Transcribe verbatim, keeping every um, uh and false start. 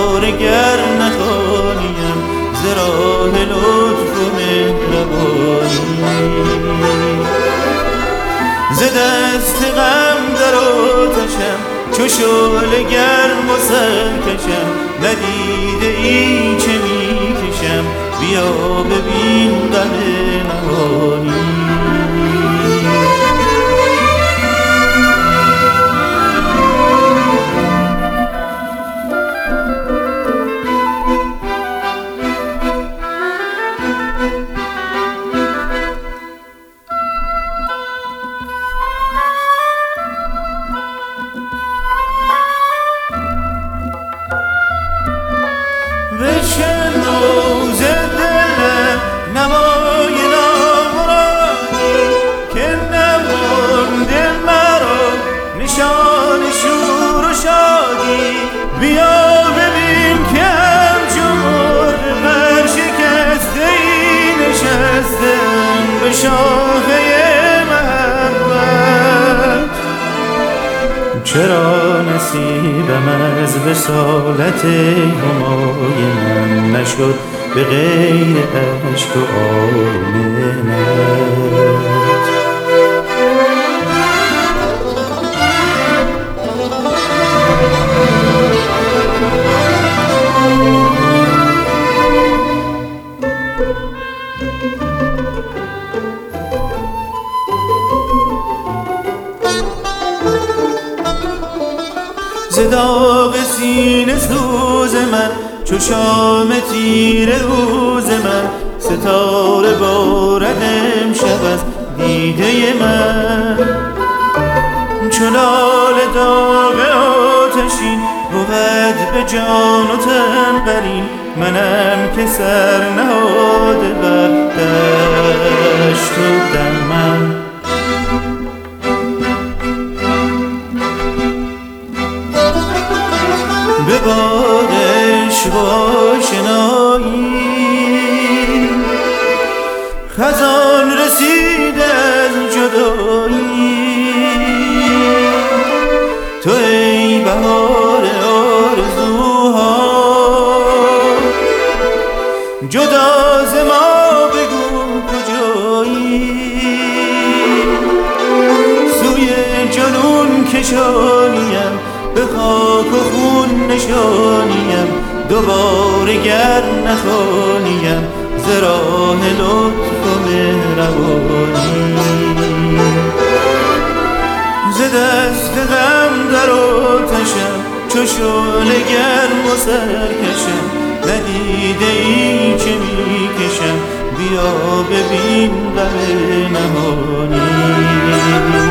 دوباره گر نخوانیم ز راه لطف و مهربانی. ز دست غم در آتشم چو شعله گرم و سرکشم، ندیده ای چه می کشم بیا ببین غم نهانی. بشنو ز دلم نوای نامرادی که نمانده مرا نشان شور و شادی. بیا ببین که همچو مرغ برشکسته ای نشستم به شاخه محبت. چرا نصیبم از وصالت همای من نشد به غیر اشک و آرامت. ز داغ سینه سوز من چو شام تیره روز من، ستاره بارد امشب از دیده من. چو لاله داغ آتشین بود به جان و تن قرین، منم که سر نهاده بر دشت و دمن. به باد عشق و آشنایی خزان رسیده از جدایی. تو ای بهار آرزوها جدا ز ما بگو کجایی. سوی جنون کشانیم به خاک و خون نشانیم، دوباره گر نخوانیم ز راه لطف و مهربانی. ز دست غم در آتشم چو شعله گرم و سرکشم، ندیده ای چه می کشم بیا ببین غم نهانی.